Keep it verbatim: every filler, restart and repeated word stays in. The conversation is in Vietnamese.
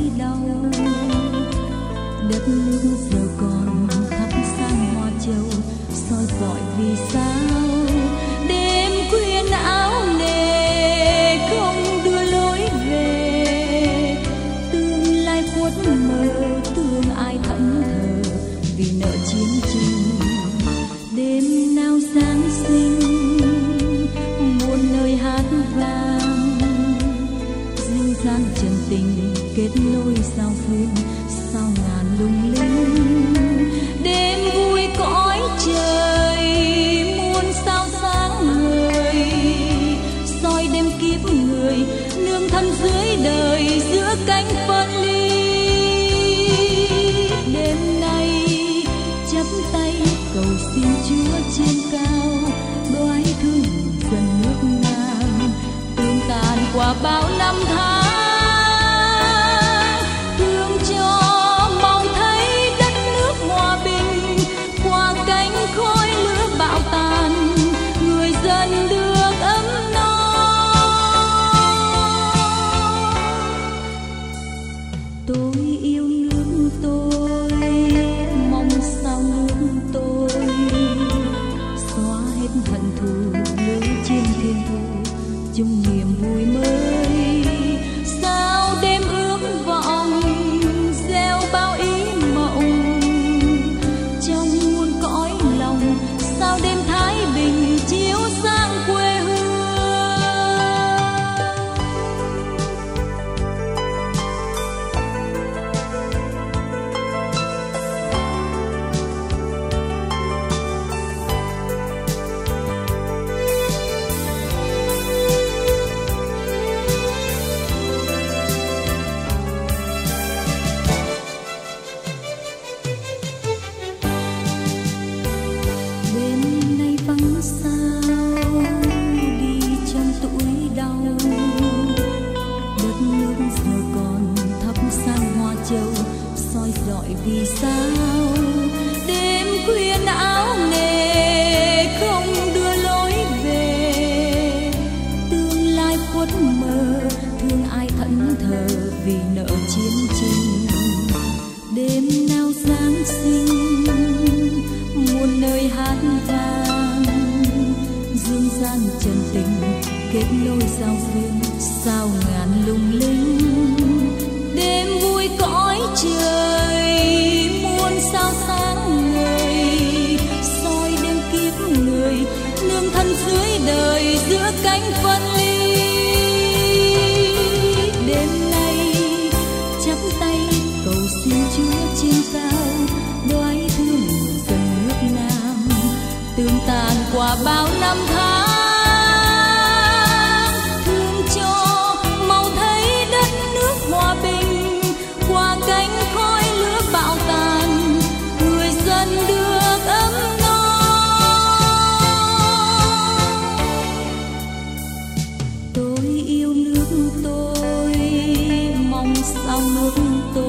đau. Đất nước giờ còn thắp sáng hoa châu, soi rọi vì sao đêm khuya áo nề không đưa lối về. Tương lai khuất mờ thương ai thẫn thờ vì nợ chiến tranh. Đêm nào Giáng sinh muôn nơi hát vang, duyên gian trần tình kết nối sao duyên sao ngàn lung linh. Đêm vui cõi trời muôn sao sáng ngời, soi đêm kiếp người nương thân dưới đời giữa cánh phân ly. Đêm nay chắp tay cầu xin Chúa trên cao, đoái thương dần nước Nam tương tàn qua bao năm tháng. Thương cho mong thấy đất nước hòa bình, qua cánh khói lửa bão tàn người dân được ấm no. Tôi yêu nước tôi, mong sao nước tôi xóa hết hận thù lưới trên thiên thu, chung niềm vui mới. Sao đêm ước vọng gieo bao ý mộng, trong muôn cõi lòng sao đêm thái bình chiếu sáng quê hương. Đêm nay vắng sao đi trong tuổi đau, đất nước giờ còn thắp sáng hoa châu soi rọi vì sao đêm khuya áo nề không đưa lối về. Tương lai khuất mờ thương ai thẫn thờ vì nợ chiến tranh. Đêm nào Giáng sinh muôn nơi hát vang, dương gian trần tình kết nối giao duyên sao ngàn lung linh. Đêm vui cõi trời muôn sao sáng ngời, soi đêm kiếp người nương thân dưới đời giữa cánh phân ly. Đêm nay chắp tay cầu xin Chúa trên cao, đoái thương dần nước Nam tương tàn qua bao năm tháng. Thương cho màu thấy đất nước hòa bình, qua cánh khói lửa bão tàn người dân được ấm no. Tôi yêu nước tôi, mong sao nước tôi